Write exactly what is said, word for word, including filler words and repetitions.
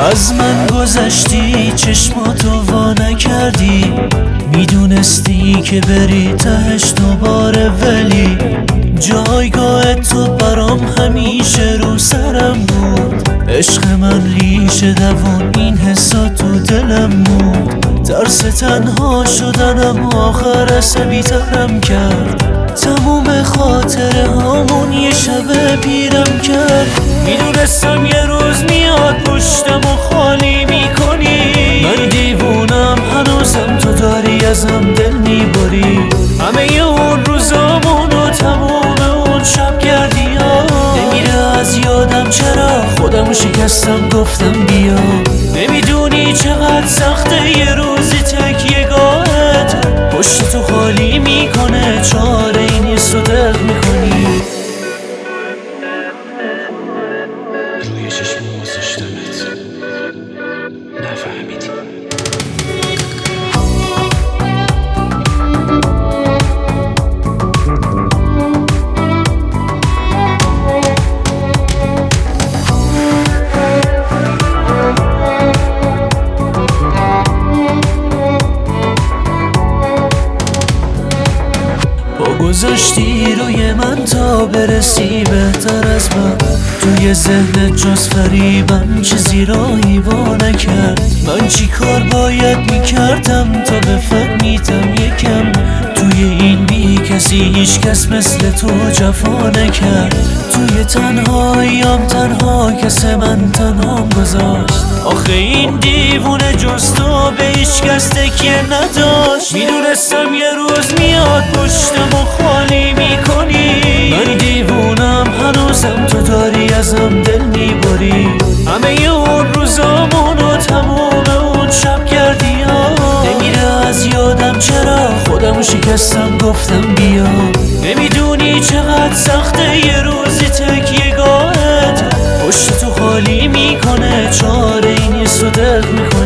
از من گذشتی، چشماتو وا نکردی، میدونستی که بری تهش دوباره، ولی جایگاه تو برام همیشه رو سرم بود. عشق من ریشه دوون این حسا تو دلم بود. ترس تنها شدنم آخر عصبی ترم کرد، تموم خاطره هامون یه شب پیرم کرد. میدونستم یه روز میاد پشتم و خالی میکنی، من دیوونم هنوزم تو داری ازم دل میبری. همه اون روزامون و تموم اون شب کردی ها، نمیره از یادم چرا خودم شکستم گفتم بیا. نمیدونی چقدر سخته یه روزی تکیه‌گاهت پشت تو خالی میکنه، چاره این نیست و دق میکنی. روی چشمو گذاشتمت نفهمیدی. گذاشتی روی من تا برسی بهتر از من، توی ذهنت جز فریبم چیزی راهی وا نکرد. من چی کار باید میکردم تا بفهمیدم یکم توی این بی کسی هیچ کس مثل تو جفا نکرد. توی تنهاییم تنها کس من تنهام گذاشت، آخه این دیوونه جز تو به هیچ کس تکیه نداشت. میدونستم یه روز میاد پشتم و خالی میکنی، من دیوونم هنوزم تو داری ازم دل میبری. همه اون روزامون و تموم اون شب کردی ها، نمیره از یادم چرا خودم شکستم گفتم بیا. نمیدونی چقدر سخته یه روزی تکیه‌گاهت پشت تو خالی میکنه، چاره این نیست و دق میکنه.